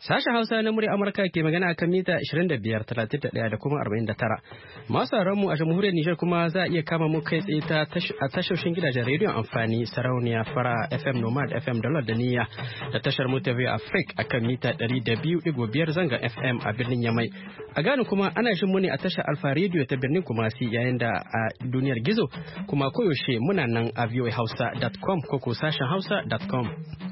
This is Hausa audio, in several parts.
Sashen Hausa na murya Amurka ke magana akan mita 25, 31 da kuma 49. Masu mu a jamhuriyar Nijar kuma za a iya kama mu kai tsaye a tashoshin gidajen rediyon amfani sarauniya fara FM Nomad FM Dalar da Niyya da tashar mu ta Africa akan mita 200.5 zanga FM a birnin Yamai. A Ghana kuma ana jin mu ne a tashar Alfa Radio ta birnin Kumasi yayin da a duniyar gizo kuma koyaushe muna nan a voahausa.com ko sashen hausa.com.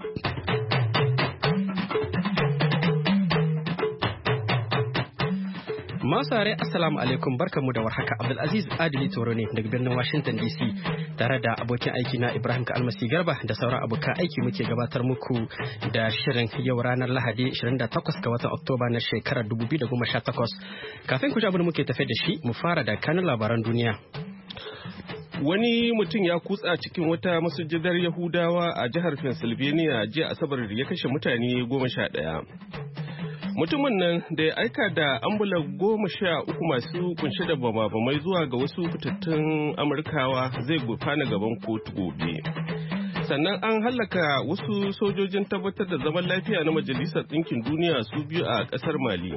Masare assalamu alaikum barkamu da warhaka. Abdulaziz Adili Toro ne daga birnin Washington DC tare da abokin aiki na Ibrahim Kalmasi Garba da sauran abokan aiki muke gabatar muku da shirin yau ranar Lahadi 28 ga watan Oktoba na shekarar 2018. Kafin ku ji abin da muke tafe da shi mu fara da kanin labaran duniya. Wani mutum ya kutsa cikin wata masujadar Yahudawa a jihar Pennsylvania jiya Asabar ya kashe mutane 11. Mutumin nan da ya aika da ambulan 13 masu kunshe da bama-bamai zuwa ga wasu fitattun Amurkawa zai gurfana gaban kotu gobe. Sannan an hallaka wasu sojojin tabbatar da zaman lafiya na Majalisar Ɗinkin Duniya su biyu a ƙasar Mali.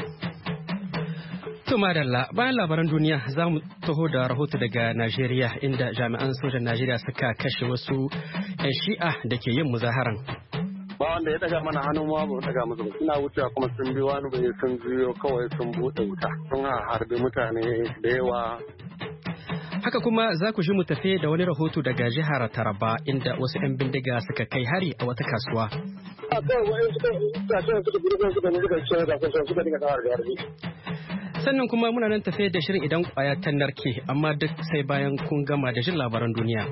To madalla, bayan labaran duniya za mu taho da rahoto daga Najeriya inda jami'an sojan Najeriya suka kashe wasu 'yan shi'a da ke yin muzaharan. Ba wanda ya daga mana hannu ma ba daga musu ba, suna wucewa kuma sun bi wani bai sun juyo kawai sun bude wuta sun harbe mutane da yawa. Haka kuma za ku ji mu tafe da wani rahoto daga jihar Taraba inda wasu 'yan bindiga suka kai hari a wata kasuwa. Sannan kuma muna nan tafe da shirin idan kwaya ta narke amma duk sai bayan kun gama da jin labaran duniya.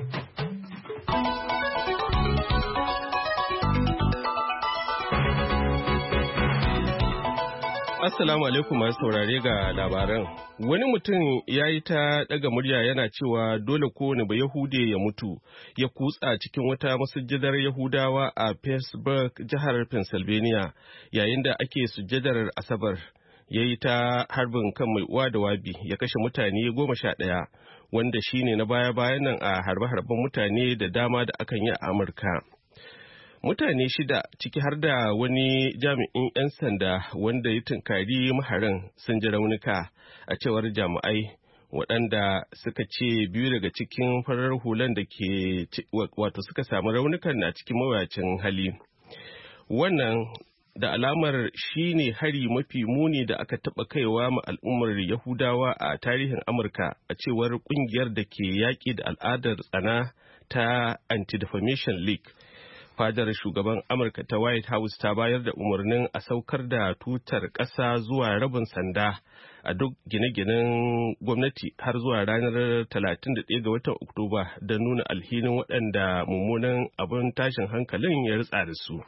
Assalamu alaikum masu saurare ga labaran. Wani mutum ya yi ta daga murya yana cewa dole kowane ba Yahude ya mutu ya kutsa cikin wata masujadar Yahudawa a Pittsburgh, jihar Pennsylvania, yayin da ake sujadar Asabar. Ya yi ta harbin kan mai uwa da wabi ya kashe mutane 11, wanda shine na baya-bayan nan a harbe-harben mutane da dama da akan yi a Amurka. Mutane 6 ciki har da wani jami'in 'yan sanda wanda ya tunkari maharin sun ji raunuka a cewar jami'ai, waɗanda suka ce 2 daga cikin farar hulan da ke wato suka samu raunukan na cikin mawuyacin hali. Wannan da alamar shi ne hari mafi muni da aka taɓa kaiwa ma al'ummar Yahudawa a tarihin Amurka a cewar ƙungiyar da ke yaƙi da al'adar tsana ta Anti-Defamation League. Fadar shugaban Amurka ta White House ta bayar da umarnin a saukar da tutar ƙasa zuwa rabin sanda a duk gine-ginen gwamnati har zuwa ranar 31 ga watan Oktoba don nuna alhinin waɗanda mummunan abin tashin hankalin ya ritsa da su.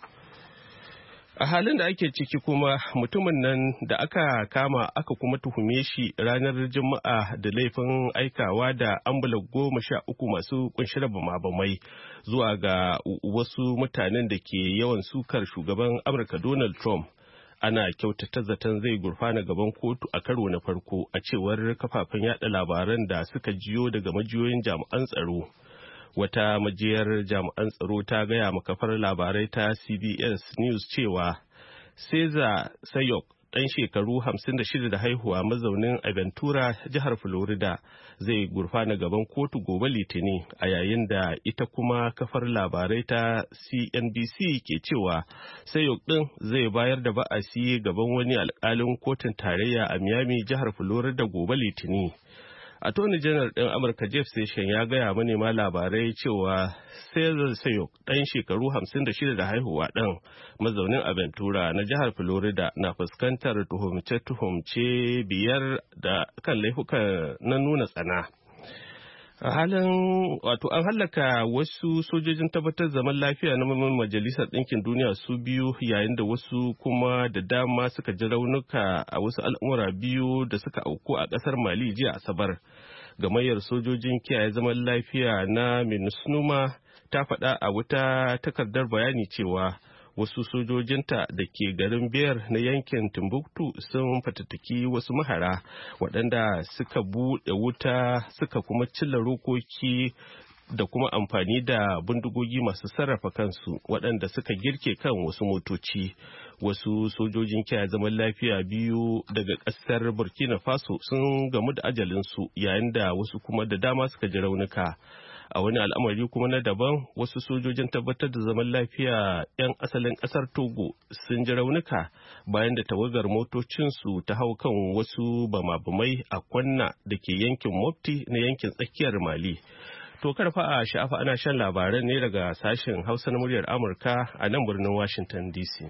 A halin da ake ciki kuma mutumin nan da aka kama aka kuma tuhume shi ranar Juma'a da laifin aikawa da ambulan 13 masu kunshi da bama-bamai zuwa ga wasu mutanen da ke yawan sukar shugaban Amurka Donald Trump. Ana kyautata zaton zai gurfana gaban kotu a karo na farko a cewar kafafen yada labaran da suka jiyo daga majiyoyin jami'an tsaro. Wata majiyar jami'an tsaro ta gaya makafar labarai ta CBS News cewa Cesar Sayok, ɗan shekaru 56 da haihuwa mazaunin Aventura, jihar Florida, zai gurfana gaban kotu gobe Litinin, a yayin da ita kuma kafar labarai ta CNBC ke cewa Sayok ɗin zai bayar da ba'asi gaban wani alƙalin kotun tarayya a Miami, jihar Florida gobe Litinin. Attorney General ɗin Amurka Jeff Sessions ya gaya manema labarai cewa Cesar Sayok, ɗan shekaru 56 da haihuwa ɗan mazaunin Aventura na jihar Florida, na fuskantar tuhumce-tuhumce 5 da kan laifuka na nuna tsana. A halin wato an hallaka wasu sojojin tabbatar zaman lafiya na Majalisar Ɗinkin Duniya su 2 yayin da wasu kuma da dama suka ji raunuka a wasu al'amura 2 da suka auku a ƙasar Mali jiya Asabar. Gamayyar sojojin kiyaye zaman lafiya na MINUSMA ta faɗa a wata takardar bayani cewa wasu sojojinta da ke garin Biyar na yankin Timbuktu sun fatattaki wasu mahara waɗanda suka buɗe wuta suka kuma cilla rokoki da kuma amfani da bindigogi masu sarrafa kansu waɗanda suka girke kan wasu motoci. Wasu sojojin kiyaye zaman lafiya biyu daga ƙasar Burkina Faso sun gamu da ajalinsu yayin da wasu kuma da dama suka ji raunuka. A wani al'amari kuma na daban, wasu sojojin tabbatar da zaman lafiya 'yan asalin ƙasar Togo sun ji raunuka bayan da tawagar motocinsu ta hau kan wasu bama-bamai a Kwanna da ke yankin Mopti na yankin tsakiyar Mali. To karfa a sha'afa ana shan labaran ne daga sashen Hausa na muryar Amurka a nan birnin Washington DC.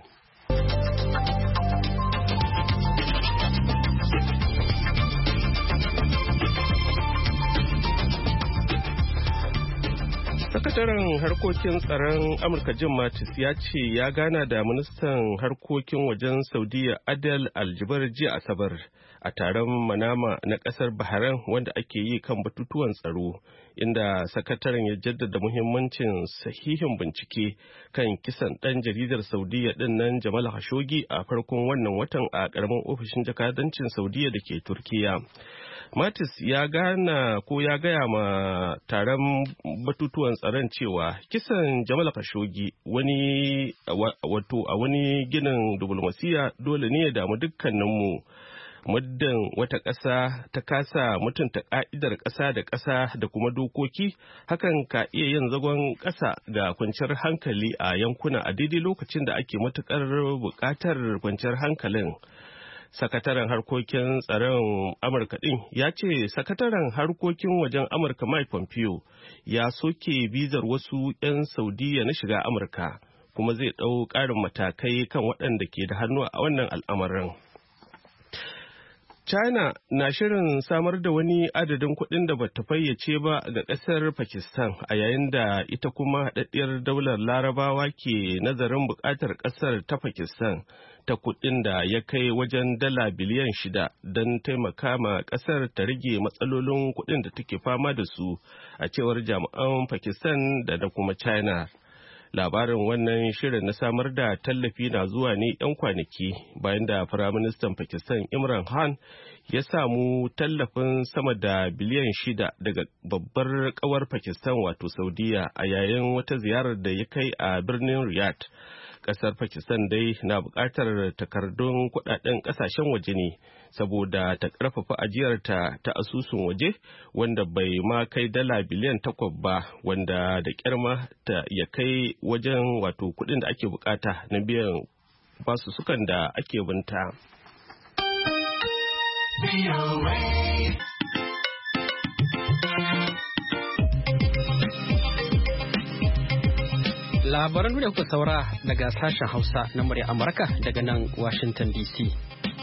Sakataren harkokin tsaron Amurka Jim Mattis ya ce ya gana da ministan harkokin wajen Saudiya Adel Aljibar jiya Asabar a taron Manama na kasar Bahrain wanda ake yi kan batutuwan tsaro, inda sakataren ya jaddada muhimmancin sahihin bincike kan kisan ɗan jaridar Saudiya ɗin nan Jamal Khashoggi a farkon wannan watan a ƙaramin ofishin jakadancin Saudiya da ke Turkiya. Mattis ya gaya ma taron batutuwan tsaron cewa kisan Jamal Khashoggi a wani ginin diplomasiya dole ne ya damu dukkaninmu. Muddin wata ƙasa ta kasa mutunta ƙa'idar ƙasa da ƙasa da kuma dokoki, hakan ka iya yin zagon ƙasa ga kwanciyar hankali a yankuna a daidai lokacin da ake matuƙar buƙatar kwanciyar hankalin. Sakataren harkokin tsaron Amurka ɗin ya ce sakataren harkokin wajen Amurka Mike Pompeo ya soke bizar wasu 'yan Saudiya na shiga Amurka, kuma zai ɗau ƙarin matakai kan waɗanda ke da hannu a wannan al'amarin. China na shirin samar da wani adadin kuɗin da bata fayyace ba ga ƙasar Pakistan a yayin da ita kuma haɗaɗɗiyar daular Larabawa ke nazarin buƙatar ƙasar ta Pakistan ta kuɗin da ya kai wajen dala biliyan 6 don taimaka ma ƙasar ta rage matsalolin kuɗin da take fama da su a cewar jami'an Pakistan da kuma China. Labarin wannan shirin na samar da tallafi na zuwa ne 'yan kwanaki bayan da Firaministan Pakistan Imran Khan ya samu tallafin sama da biliyan 6 daga babbar kawar Pakistan wato Saudiya a yayin wata ziyarar da ya kai a birnin Riyadh. Kasar Pakistan dai na buƙatar takardun kuɗaɗen ƙasashen waje ne saboda ta ƙarfafa ajiyarta ta asusun waje wanda bai ma kai dala biliyan 8 ba, wanda da ƙyarma ta ya kai wajen wato kuɗin da ake buƙata na biyan basussukan da ake binta. Labaran da kuka saura daga sashen Hausa na murya Amurka daga nan Washington DC.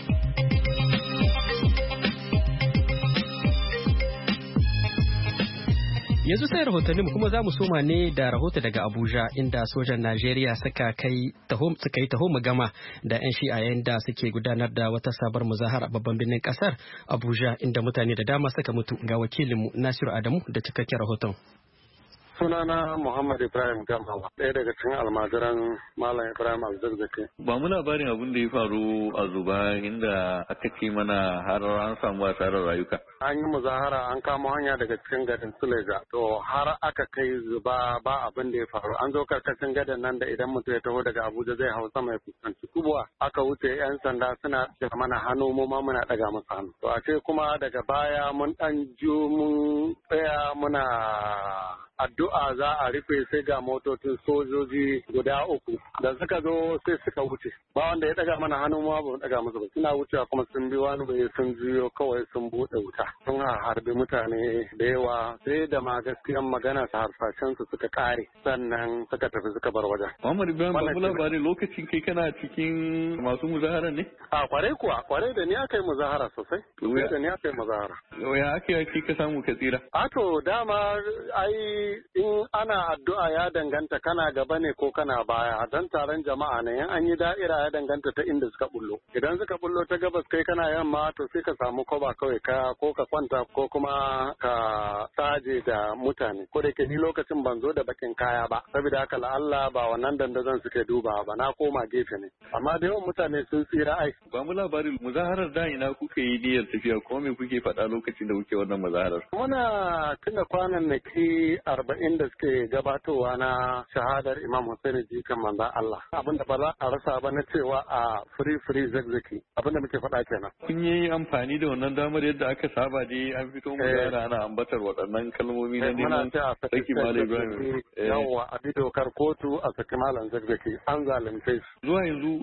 Yanzu sai rahotanni mu kuma za mu soma ne da rahoto daga Abuja inda sojan Najeriya suka yi taho mu gama da 'yan shi'a yayin da suke gudanar da wata sabar muzahara a babban birnin kasar Abuja inda mutane da dama suka mutu. Ga wakilinmu Nasiru Adamu da cikakken rahoton. Sunana Muhammad Ibrahim Gamawa, ɗaya daga cikin almajiran Malam Ibrahim Alzazzaki. Ba mu labarin abin da ya faru a Zuba inda aka ce mana har an samu asarar rayuka. An yi muzahara an kamo hanya daga cikin garin Suleja. To har aka kai Zuba ba abin da ya faru. An zo karkashin gadon nan da idan mutum ya taho daga Abuja zai hau sama ya fuskanci Kubwa. Aka wuce 'yan sanda suna da mana hannu mu ma muna ɗaga musu hannu. To a ce kuma daga baya mun ɗan mun tsaya muna addu'a za a rufe sai ga motocin sojoji guda 3 da suka zo sai suka wuce ba wanda ya daga mana hannu ma ba daga musu ba suna wucewa kuma sun bi wani bai sun jiyo kawai sun bude wuta sun harbi mutane da yawa sai da ma gaskiyan magana su harsashen su suka kare sannan suka tafi suka bar wajen. Muhammad Ibrahim babu labarin lokacin kai kana cikin masu muzahara ne? A kwarai da ni aka yi muzahara sosai. Da ni aka yi muzahara. Ya ake ka samu ka tsira? A to dama ai in ana addu'a ya danganta kana gaba ne ko kana baya don taron jama'a ne in an yi da'ira ya danganta ta inda suka bullo idan suka bullo ta gabas kai kana yamma to sai ka samu koba kawai ka ko ka kwanta ko kuma ka saje da mutane ko da ke ni lokacin ban zo da bakin kaya ba saboda haka Allah ba wannan dandazon suke duba ba na koma gefe ne amma da yawan mutane sun tsira ai. Ba mu labarin muzaharar da ina kuka yi niyyar tafiya ko me kuke faɗa lokacin da kuke wannan muzaharar? Muna tuna kwanan naki 40 da suke gabatowa na shahadar Imam Hussein jikan manzon Allah. Abinda ba za a rasa ba na cewa a free zakzaki abinda muke faɗa kenan. Kun yi amfani da wannan damar yadda aka saba dai an fito mu da ana ambatar waɗannan kalmomi na neman saki Malam Ibrahim. Yawwa a bi dokar kotu a saki Malam Zakzaki an zalunce su. Zuwa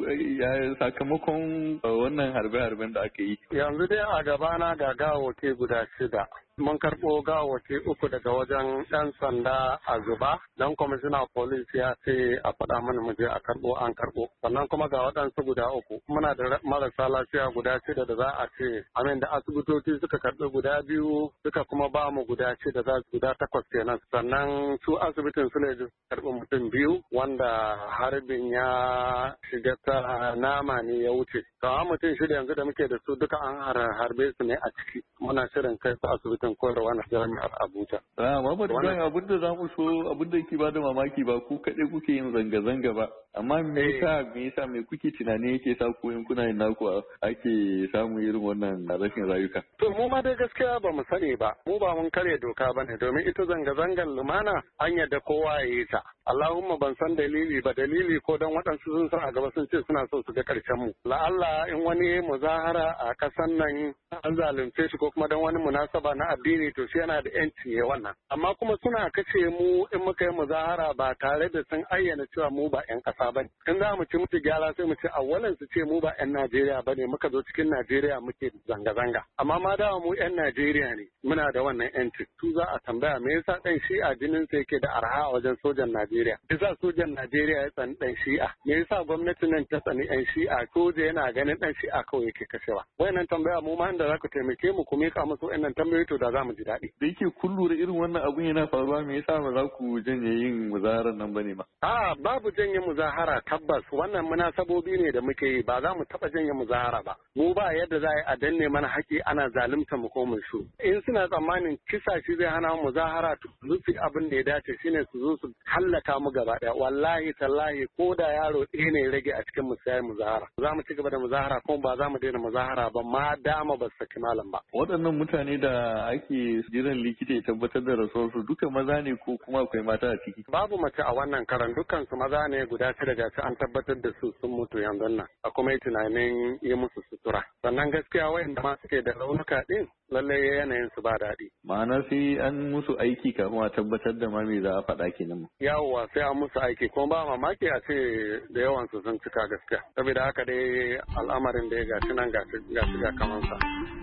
yanzu sakamakon wannan harbe-harben da aka yi. Yanzu dai a gabana ga gawoke guda 6. Mun karɓo gawoke 3 daga wajen 'yan sanda a Zuba, dan kwamishina polis ya ce a faɗa mana mu je a karɓo an karɓo. Sannan kuma ga waɗansu guda 3. Muna da marasa lafiya guda 6 da za a ce, amin da asibitoci suka karɓi guda 2 suka kuma ba mu guda 6 za su guda 8 kenan. Sannan su asibitin su ne karɓi mutum 2 wanda harbin ya shiga ta nama ne ya wuce. Kawo mutum 6 yanzu da muke da su duka an harbe su ne a ciki. Muna shirin kai su asibitin koyarwa na jami'ar Abuja. Muhammad Ibrahim abin da za mu so abin da ke bada mamaki ba ku kaɗai kuke yin zanga-zanga ba. Amma me yasa me kuke tunani yake sa ku in kuna yin naku ake samun irin wannan rashin rayuka? To mu ma dai gaskiya ba mu sani ba. Mu ba mun karya doka ba ne domin ita zanga-zangar lumana an yadda kowa ya yi ta. Allahumma ban san dalili ba dalili ko dan waɗansu sun sa a gaba sun ce suna so su ga ƙarshen mu. La'alla in wani muzahara a ƙasan nan an zalunce shi ko kuma dan wani munasaba na addini to shi yana da yanci ya wannan. Amma kuma suna kace mu in muka yi muzahara ba tare da sun ayyana cewa mu ba 'yan ƙasa ba ne. In za mu ci mutu gyara sai mu ce awwalan su ce mu ba 'yan Najeriya ba ne muka zo cikin Najeriya muke zanga-zanga. Amma ma dawa mu 'yan Najeriya ne muna da wannan yanci. Su za a tambaya me yasa ɗan shi'a jinin sa yake da arha a wajen sojan Najeriya. Yasa sojan Najeriya ya tsani ɗan shi'a. Me yasa gwamnatin nan ta tsani 'yan shi'a soja yana ganin ɗan shi'a kawai yake kashewa. Wayannan tambaya mu ma inda za ku taimake mu ku miƙa musu wayannan tambayoyi to da za mu ji daɗi. Da yake kun lura irin wannan abun yana faruwa me yasa ba za ku janye yin muzaharar nan bane ba? Babu janye muzahara tabbas wannan munasabobi ne da muke yi ba za mu taɓa janye muzahara ba. Mu ba yadda za a danne mana haƙi ana zalunta mu ko mu shu. In suna tsammanin kisa shi zai hana muzahara to su abin da ya dace shine su zo su hallaka mu gaba ɗaya. Wallahi tallahi ko da yaro ɗaya ne rage a cikin mu sai muzahara. Za mu ci gaba da muzahara kuma ba za mu daina muzahara ba ma dama ba saki malam ba. Waɗannan mutane da ake jiran likita ya tabbatar da rasuwarsu duka maza ne ko kuma akwai mata a ciki? Babu mace a wannan karan dukkan su maza ne guda 6 daga an tabbatar da su sun mutu yanzu nan. A kuma yi tunanin yi musu sutura. Sannan gaskiya wayanda ma suke da raunuka din lallai yanayin su ba daɗi. Ma'ana sai an musu aiki kafin a tabbatar da ma me za a faɗa kenan. Yawwa sai an musu aiki kuma ba mamaki a ce da yawan su sun cika gaskiya. Saboda haka dai al'amarin da ya gashi nan ga kamansa.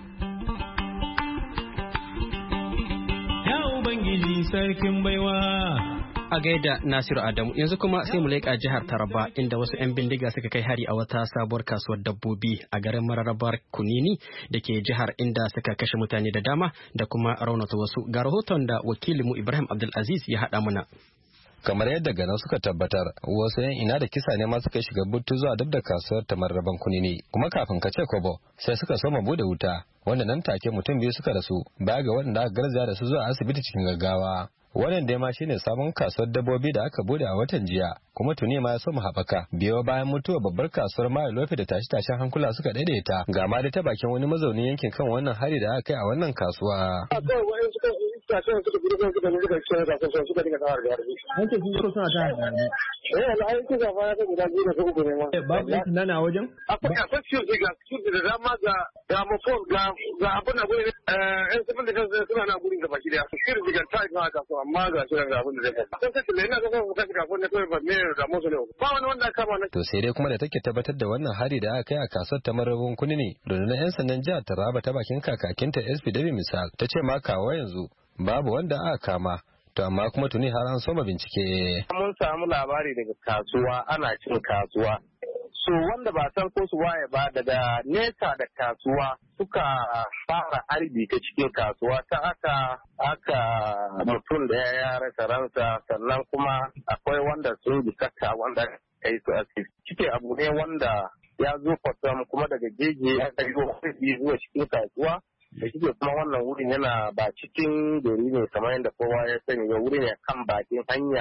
Ya Ubangiji sarkin baiwa. A gaida Nasiru Adamu yanzu kuma sai mu leƙa jihar Taraba inda wasu 'yan bindiga suka kai hari a wata sabuwar kasuwar dabbobi a garin mararrabar Kunini da ke jihar inda suka kashe mutane da dama da kuma raunata wasu. Ga rahoton da wakilinmu Ibrahim Abdulaziz ya haɗa muna. Kamar yadda ganin suka tabbatar wasu yan ina da kisa ne ma suka shiga buttu zuwa dab da kasuwar ta mararraban Kunini kuma kafin ka ce kobo sai suka soma bude wuta wanda nan take mutum 2 suka rasu baya ga waɗanda aka garzaya da su zuwa asibiti cikin gaggawa. Wannan dai ma shine sabon kasuwar dabbobi da aka bude a watan jiya kuma tuni ma ya so mu haɓaka biyo bayan mutuwar babbar kasuwar Mayo Lofe da tashe-tashen hankula suka daidaita ga ma da ta bakin wani mazaunin yankin kan wannan hari da aka kai a wannan kasuwa. Kasuwan suka gudu suka dinga cikin kasuwan suka dinga tawar da harbi. An ce sun suna ta harbi. Al'ayin kuka fara ta guda 2 da 3 ne ma. Babu yankin nana wajen? Akwai cikin ga cikin da dama ga mafon ga abin da gudu yan sifin da kansu suna na gudun gaba gida. Shirin jigar ta ika kasuwa amma ga shirin ga abin da zai faɗa. Sun sai ina ga kuma kashi kasuwan na kawai ba me da musu ne. Ba wani wanda aka kama na. To sai dai kuma da take tabbatar da wannan hari da aka kai a kasuwar ta Mararrabin Kunini rundunar 'yan sandan jihar Taraba ta bakin kakakinta SPW misal ta ce ma kawo yanzu babu wanda aka kama to amma kuma tuni har an soma bincike. Mun samu labari daga kasuwa ana cin kasuwa. So wanda ba san ko su waye ba daga nesa da kasuwa suka fara harbi ta cikin kasuwa ta aka mutum da ya rasa ransa sannan kuma akwai wanda sun jikata wanda ya yi su asibiti. Cike abu ne wanda ya zo kwatsam kuma daga jeji ya yi zuwa cikin kasuwa. Da shi kuma wannan wurin yana ba cikin gari ne kamar yadda kowa ya sani ba wuri ne kan bakin hanya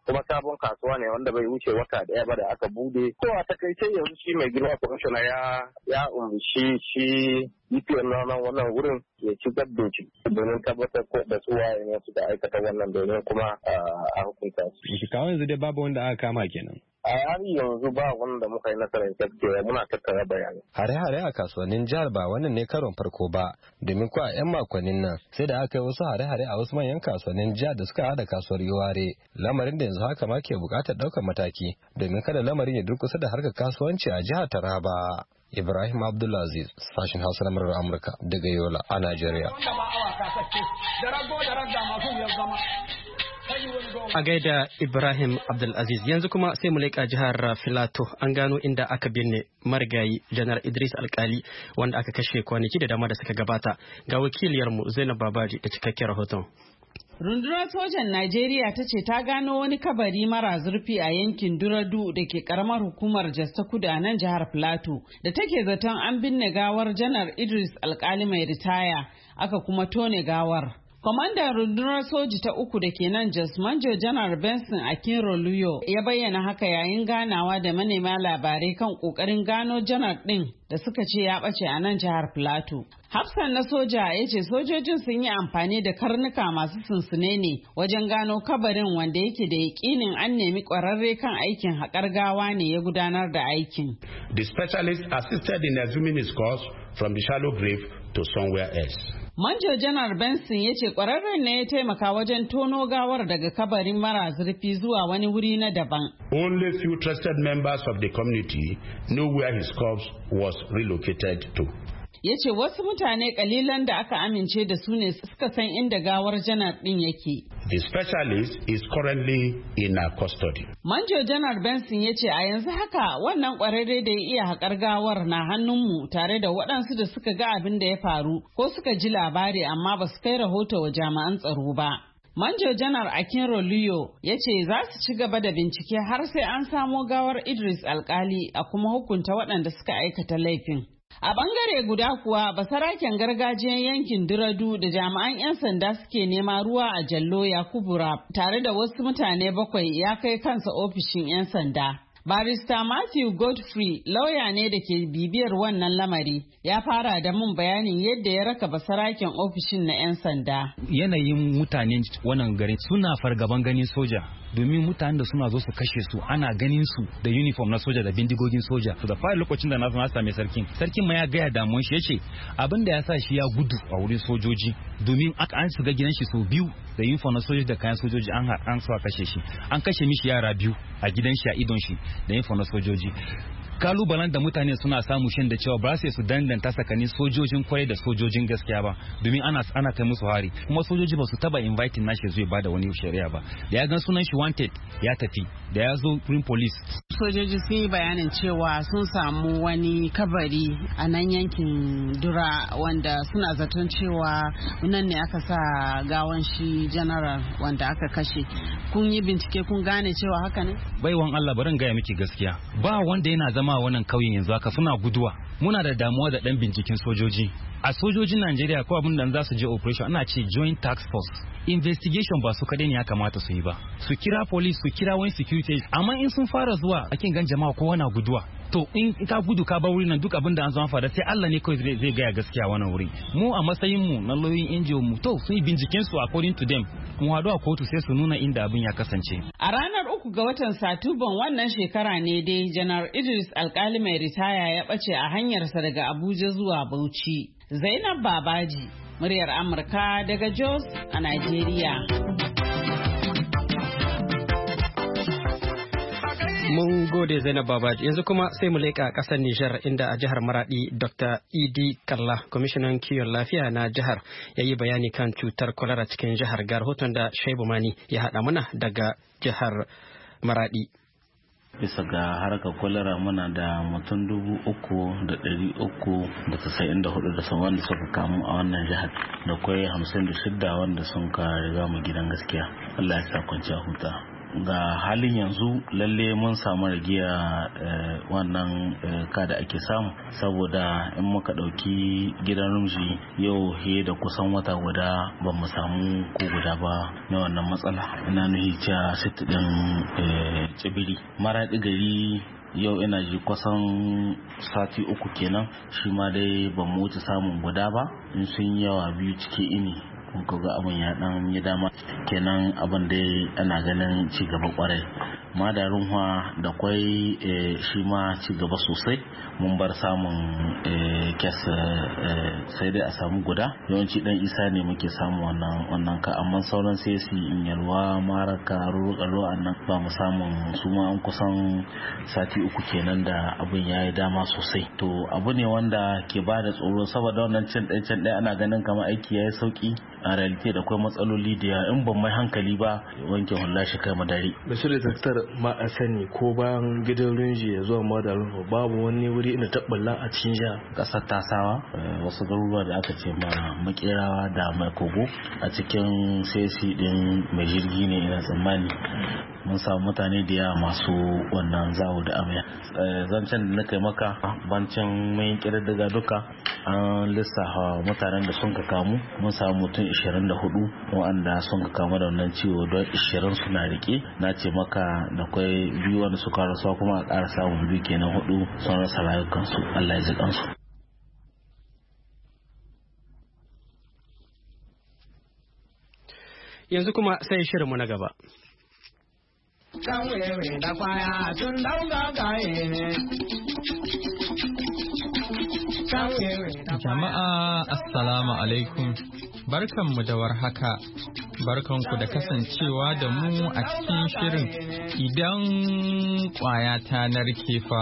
kuma sabon kasuwa ne wanda bai wuce wata daya ba da aka bude. Ko a takaice yanzu shi mai girma kwamishina ya umarci shi DPM na wannan wurin ya ci bincike domin tabbatar ko da su waye ne suka aikata wannan domin kuma a hukunta su. Kawai yanzu dai babu wanda aka kama kenan. A har yanzu ba wanda muka yi nasarar gaskiya muna tattara bayani. Hare-hare a kasuwannin jihar ba wannan ne karon farko ba, domin ko a 'yan makonnin nan sai da aka yi wasu hare-hare a wasu manyan kasuwannin jihar da suka hada kasuwar Yaware, lamarin da yanzu haka ma ke bukatar daukar mataki domin kada lamarin ya durkusa da harkar kasuwanci a jihar Taraba. Ibrahim Abdulaziz, sashen Hausa na murar Amurka daga Yola a Najeriya. A gaida Ibrahim Abdulaziz, yanzu kuma sai mu leƙa jihar Filato. An gano inda aka binne marigayi Janar Idris Alkali wanda aka kashe kwanaki da dama da suka gabata. Ga wakiliyarmu Zainab Babaji da cikakken rahoton. Rundunar sojan Najeriya ta ce ta gano wani kabari mara zurfi a yankin Duradu da ke karamar hukumar Jos ta Kudu a nan jihar Filato da take zaton an binne gawar Janar Idris Alkali mai ritaya, aka kuma tone gawar. Kwamandan rundunar soji ta 3 da ke nan Jos, Manjo Janar Benson Akinroluyo ya bayyana haka yayin ganawa da manema labarai kan kokarin gano janar ɗin da suka ce ya ɓace a nan jihar Filato. Hafsan na soja ya ce sojojin sun yi amfani da karnuka masu sunsune ne wajen gano kabarin, wanda yake da yakinin an nemi ƙwararre kan aikin haƙar gawa ne ya gudanar da aikin. The specialist assisted in exhuming his corpse from the shallow grave to somewhere else. Manjo Janar Benson ya ce ƙwararren ne ya taimaka wajen tono gawar daga kabarin mara zurfi zuwa wani wuri na daban. Only few trusted members of the community knew where his corpse was relocated to. Ya ce wasu mutane kalilan da aka amince da su ne suka san inda gawar janar ɗin yake. The specialist is currently in our custody. Manjo Janar Benson ya ce a yanzu haka wannan kwararre da ya iya haƙar gawar na hannunmu tare da waɗansu da suka ga abin da ya faru ko suka ji labari amma ba su kai rahoto wa jami'an tsaro ba. Manjo Janar Akinroluyo ya ce za su ci gaba da bincike har sai an samo gawar Idris Alkali a kuma hukunta waɗanda suka aikata laifin. A bangare guda kuwa basaraken gargajiyar yankin Duradu da jami'an 'yan sanda suke nema ruwa a Jallo Yakubura tare da wasu mutane 7 ya kai kansa ofishin 'yan sanda. Barista Matthew Godfrey, lauya ne da ke bibiyar wannan lamari, ya fara da mun bayanin yadda ya raka basaraken ofishin na 'yan sanda. Yanayin mutanen wannan gari suna fargaban ganin soja. Domin mutanen da suna zo su kashe su ana ganin su da uniform na soja da bindigogin soja. To da fara lokacin da na same sarkin ma ya gaya damuwan shi yace abin da ya sa shi ya gudu a wurin sojoji domin an shiga gidan shi sau 2 da uniform na sojoji da kayan sojoji an so kashe shi. An kashe mishi yara 2 a gidan shi a idon shi da uniform na sojoji. Kalubalen da mutane suna samu shin da cewa ba sai su danganta tsakanin sojojin kwarai da sojojin gaskiya ba domin ana kai musu hari kuma sojoji ba su taba inviting nashi zai bada wani shari'a ba da ya gan sunan shi wanted ya tafi da ya zo green police. Sojoji sun yi bayanin cewa sun samu wani kabari a nan yankin Dura wanda suna zaton cewa nan ne aka sa gawan shi general wanda aka kashe. Kun yi bincike kun gane cewa haka ne? Baiwan Allah barin gaya miki gaskiya ba wanda yana zama wannan kauyen yanzu haka suna guduwa. Muna da damuwa da dan binciken sojoji. A sojojin Najeriya ko abin da za su je operation ana ce joint task force. Investigation ba su kadai ne ya kamata su yi ba. Su kira police, su kira wani security. Amma in sun fara zuwa akin gan jama'a kowa na guduwa. To in ka gudu ka bar wurin nan duk abin da an zama fada sai Allah ne kawai zai gaya gaskiya wannan wuri. Mu a matsayin mu na lauyoyin NGO mu to su yi binciken su according to them. Mu hadu a kotu sai su nuna inda abin ya kasance. A ranar 3 ga watan Satumban wannan shekara ne dai Janar Idris Alkali mai ritaya ya bace a hanyarsa daga Abuja zuwa Bauchi. Zainab Babaji, muryar Amurka daga Jos a Najeriya. Mun gode Zainab Babaji. Yanzu kuma sai mu leƙa ƙasar Nijar inda a jihar Maradi Dr. Idi Kalla, kwamishinan kiwon lafiya na jihar, ya yi bayani kan cutar kwalara cikin jihar ga rahoton da Shaibu Mani ya haɗa mana daga jihar Maradi. Bisa ga harkar kwalara muna da mutum 3,394 da sun wanda suka kamu a wannan jihar da kwai 56 wanda sun ka riga mu gidan gaskiya. Allah ya sa kwanciya huta. ga halin yanzu lalle mun samu ragiya wannan ka da ake samu, saboda in muka ɗauki gidan rumji yau he da kusan wata guda ba mu samu ko guda ba na wannan matsala. Ina nuhi cewa sit ɗin tsibiri Maraɗi gari yau ina ji kusan sati 3 kenan, shi ma dai ba mu wuce samun guda ba, in sun yawa 2 cikin ini kun ga abin ya dan yi dama kenan, abin dai ana ganin ci gaba kwarai. Madarin da kwai shi ma ci gaba sosai, mun bar samun kes sai dai a samu guda, yawanci dan isa ne muke samu wannan ka, amma sauran sai su in yalwa maraka ruwa nan ba mu samun su ma an kusan sati 3 kenan da abin ya yi dama sosai. To abu ne wanda ke ba da tsoro, saboda wannan can ɗaya ana ganin kamar aiki ya yi sauki, a reality da akwai matsaloli da yawa in ban mai hankali ba wanke hula shi kai madari. Bashir Daktar, ma a sani ko bayan gidan rinji ya zuwa Madarin babu wani wuri inda tabbala a cikin jiha. Kasar Tasawa wasu garuruwa da aka ce ma Makerawa da Mai Kogo a cikin sesi din mai jirgi ne ina tsammani, mun samu mutane da yawa masu wannan zawo da amaya. Zancen da na kai maka bancin mai kirdiga duka an lissafa mutanen da sun ka kamu, mun samu mutum 24 wanda sun ka kamu da wannan ciwo, don 20 suna rike. Na ce maka da kwai 2 wanda suka rasuwa, kuma a ƙara samun 2 kenan 4 sun rasa rayukansu. Allah ya ji kansu. Yanzu kuma sai shirinmu na gaba. Jama'a assalamu alaikum, barkanmu da warhaka, barkanku da kasancewa da mu a cikin shirin idan kwaya ta narke fa.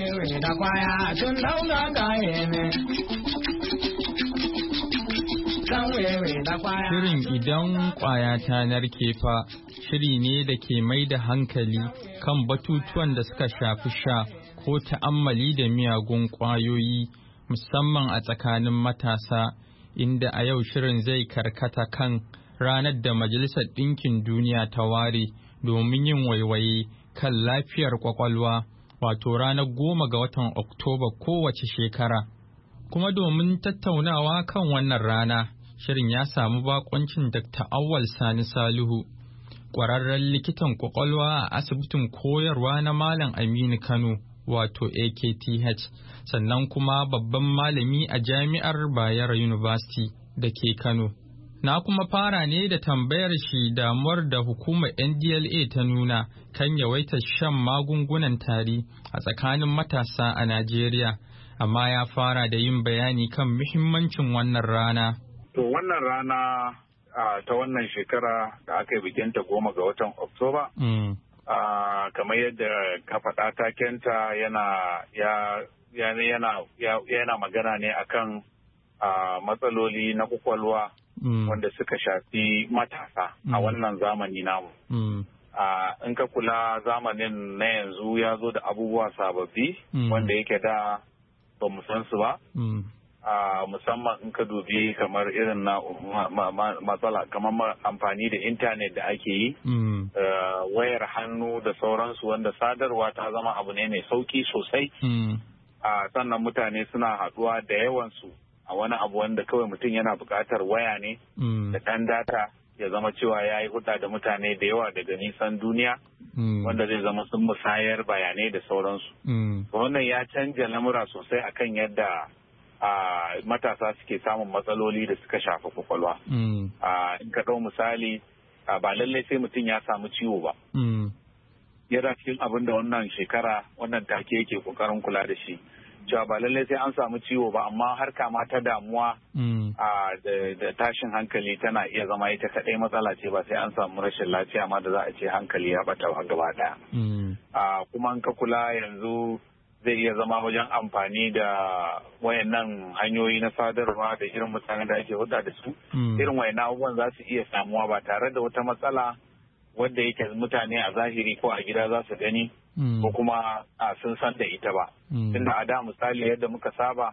Shirin idan kwaya ta narke fa shiri ne da ke mai da hankali kan batutuwan da suka shafi sha ko ta'ammali da miyagun kwayoyi, musamman a tsakanin matasa, inda a yau shirin zai karkata kan ranar da Majalisar Ɗinkin Duniya ta ware domin yin waiwaye kan lafiyar kwakwalwa, wato ranar 10 ga watan Oktoba kowace shekara. Kuma domin tattaunawa kan wannan rana, shirin ya samu bakoncin Dr. Awwal Sani Salihu, ƙwararren likitan kwakwalwa a asibitin koyarwa na Malam Aminu Kano, wato AKTH, sannan kuma babban malami a Jami'ar Bayero University da ke Kano. Na kuma fara ne da tambayar shi damuwar da hukumar NDLA ta nuna kan yawaitar shan magungunan tari a tsakanin matasa a Najeriya, amma ya fara da yin bayani kan muhimmancin wannan rana. To wannan rana ta wannan shekara da aka yi bikinta 10 ga watan Oktoba, kamar yadda ka faɗa takenta yana magana ne akan matsaloli na kwakwalwa wanda suka shafi matasa a wannan zamani namu. In ka kula zamanin na yanzu ya zo da abubuwa sababbi wanda yake da ba mu san su ba. Musamman in ka dubi kamar irin na matsala kamar amfani da intanet da ake yi, wayar hannu da sauransu, wanda sadarwa ta zama abu ne mai sauki sosai. Sannan mutane suna haɗuwa da yawansu a wani abu wanda kawai mutum yana buƙatar waya ne da ɗan data ya zama cewa ya yi hulɗa da mutane da yawa daga nisan duniya, wanda zai zama sun musayar bayanai da sauransu. Wannan ya canja lamura sosai akan yadda matasa suke samun matsaloli da suka shafa kwakwalwa. In ka ɗau misali, ba lallai sai mutum ya samu ciwo ba. Yana cikin abin da wannan shekara wannan take yake kokarin kula da shi. Cewa ba lallai sai an samu ciwo ba, amma harka ma ta damuwa da tashin hankali tana iya zama ita kaɗai matsala ce, ba sai an samu rashin lafiya ma da za a ce hankali ya bata gaba ɗaya. Kuma in ka kula yanzu zai iya zama wajen amfani da wayannan hanyoyi na sadarwa da irin mutanen da ake hulɗa da su, irin wayannan abubuwan za su iya samuwa ba tare da wata matsala wadda yake mutane a zahiri ko a gida za su gani ko kuma sun san da ita ba. Tunda a da misali yadda muka saba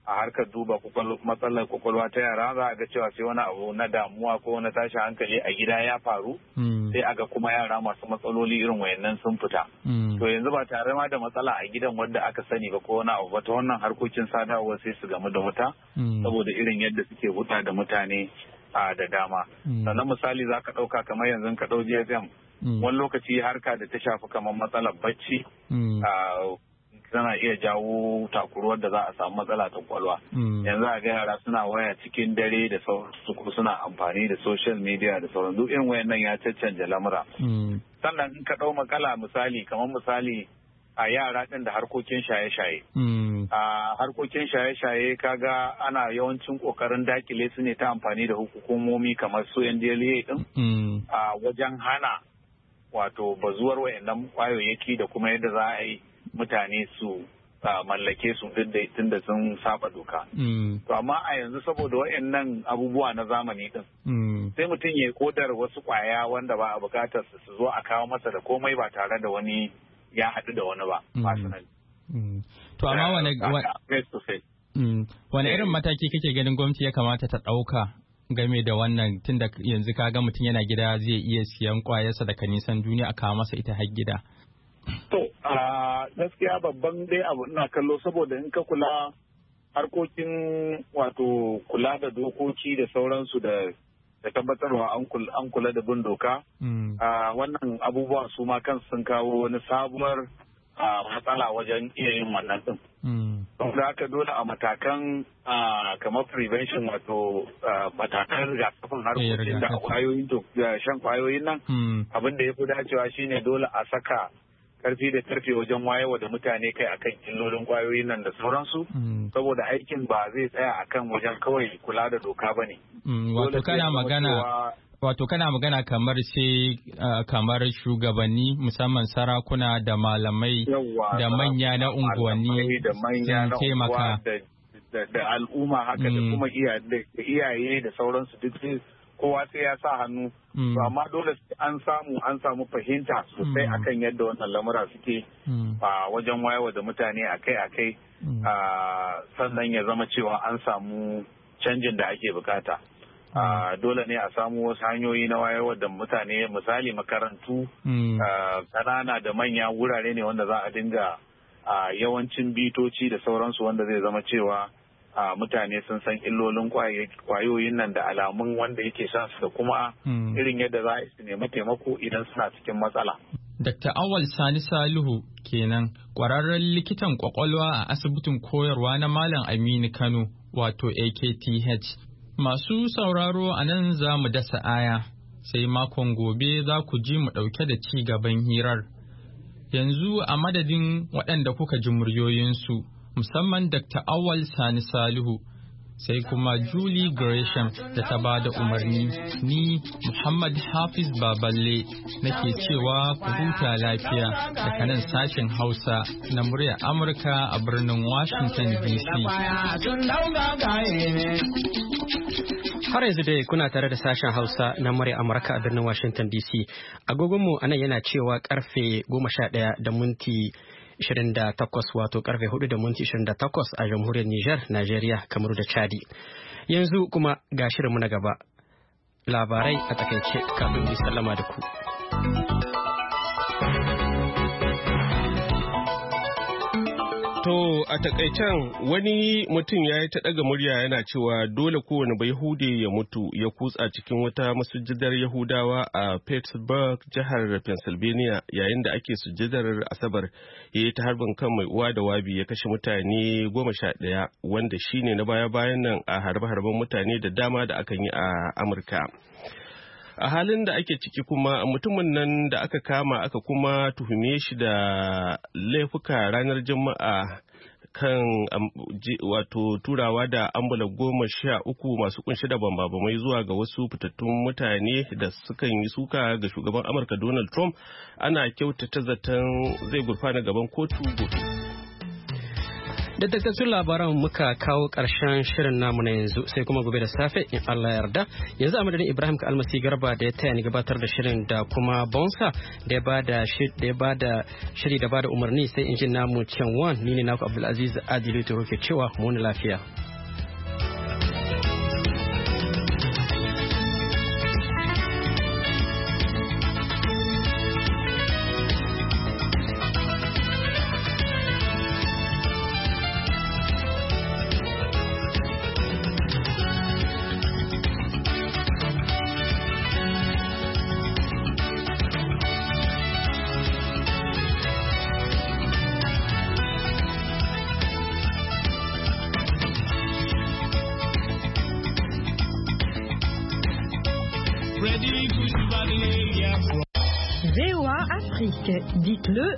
a harkar duba matsalar kwakwalwa ta yara za a ga cewa sai wani abu na damuwa ko na tashin hankali a gida ya faru sai a ga kuma yara masu matsaloli irin wayannan sun fita. To yanzu ba tare ma da matsala a gidan wanda aka sani ba ko wani abu ba ta wannan harkokin sadarwa sai su gamu da wuta saboda irin yadda suke huta da mutane da dama. Sannan misali za ka ɗauka kamar yanzu ka ɗau GSM wani lokaci harka da ta shafi kamar matsalar bacci tana iya jawo takuruwar da za a samu matsala ta kwakwalwa. Yanzu a ga yara suna waya cikin dare da sauransu ko suna amfani da social media da sauran duk irin wayannan ya caccanja lamura. Sannan in ka ɗau makala misali kamar misali a yara ɗin da harkokin shaye-shaye. A harkokin shaye-shaye kaga ana yawancin ƙoƙarin dakile su ne ta amfani da hukumomi kamar su NDLEA ɗin a wajen hana wato bazuwar wayannan ƙwayoyiki da kuma yadda za a yi mutane su mallake su tunda sun saba doka. To amma a yanzu saboda wayannan abubuwa na zamani din sai mutum ya kodar wasu kwaya wanda ba a bukatar su zo a kawo masa da komai ba tare da wani ya haɗu da wani ba. To amma wani irin mataki kake ganin gwamnati ya kamata ta ɗauka game da wannan tunda yanzu kaga mutum yana gida zai iya siyan kwayarsa daga nisan duniya a kawo masa ita har gida. To, gaskiya babban dai abu ina kallo saboda in ka kula harkokin wato kula da dokoki da sauransu da tabbatarwa an kula da bin doka. Wannan abubuwa su ma kansu sun kawo wani sabuwar matsala wajen iya yin wannan din. Saboda haka dole a matakan kamar prevention wato matakan rigakafin harkokin da shan kwayoyin nan abin da ya fi dacewa shine dole a saka karfi da karfe wajen wayewa da mutane kai akan illolin kwayoyin nan da sauransu saboda aikin ba zai tsaya akan wajen kawai kula da doka ba ne. Wato kana magana kamar sai kamar shugabanni musamman sarakuna da malamai da manya na unguwanni sun taimaka da al'umma haka da kuma iyaye da sauransu duk kowa sai ya sa hannu. To amma dole an samu fahimta sosai akan yadda wannan lamura suke a wajen wayewa da mutane akai-akai sannan ya zama cewa an samu canjin da ake bukata. Dole ne a samu wasu hanyoyi na wayewa da mutane misali makarantu ƙanana da manya wurare ne wanda za a dinga yawancin bitoci da sauransu wanda zai zama cewa mutane sun san illolin kwayoyin nan da alamun wanda yake shan su da kuma irin yadda za su nemi taimako idan suna cikin matsala. Dr. Awal Sani Salihu kenan kwararren likitan kwakwalwa a asibitin koyarwa na Malam Aminu Kano wato AKTH. Masu sauraro a nan za mu dasa aya sai makon gobe za ku ji mu ɗauke da ci gaban hirar. Yanzu a madadin waɗanda kuka ji muryoyinsu musamman Dr. Awal Sani Salihu sai kuma Julie Gresham da ta ba da umarni ni Muhammad Hafiz Baballe nake cewa ku huta lafiya daga nan sashen Hausa na muryar Amurka a birnin Washington DC. Har yanzu dai kuna tare da sashen Hausa na muryar Amurka a birnin Washington DC. Agogonmu anan yana cewa karfe 11 da minti 28 wato karfe 4 da minti 28 a jamhuriyar Nijar, Najeriya, Kamaru da Chadi. Yanzu kuma ga shirinmu na gaba. Labarai a takaice kafin mu sallama da ku. To a takaicen wani mutum ya yi ta ɗaga murya yana cewa dole kowane Bayahude ya mutu ya kutsa cikin wata masujidar Yahudawa a Pittsburgh, jihar Pennsylvania yayin da ake sujidar Asabar ya yi ta harbin kan mai uwa da wabi ya kashe mutane 11 wanda shine na baya-bayan nan a harbe-harben mutane da dama da akan yi a Amurka. A halin da ake ciki kuma mutumin nan da aka kama aka kuma tuhume shi da laifuka ranar Juma'a kan wato turawa da ambula 13 masu kunshi da bambamai zuwa ga wasu fitattun mutane da sukan yi suka ga shugaban Amurka Donald Trump ana kyautata zaton zai gurfana gaban kotu gobe. Da takaitattun labaran muka kawo ƙarshen shirin namu na yanzu sai kuma gobe da safe in Allah yarda. Yanzu a madadin Ibrahim Almasi Garba da ya taya ni gabatar da shirin da kuma Bonsa da ya bada shiri da bada umarni sai injin namu Chen Wan ni ne naku Abdulaziz Adilu to ke cewa mu lafiya. Afrique, dites-le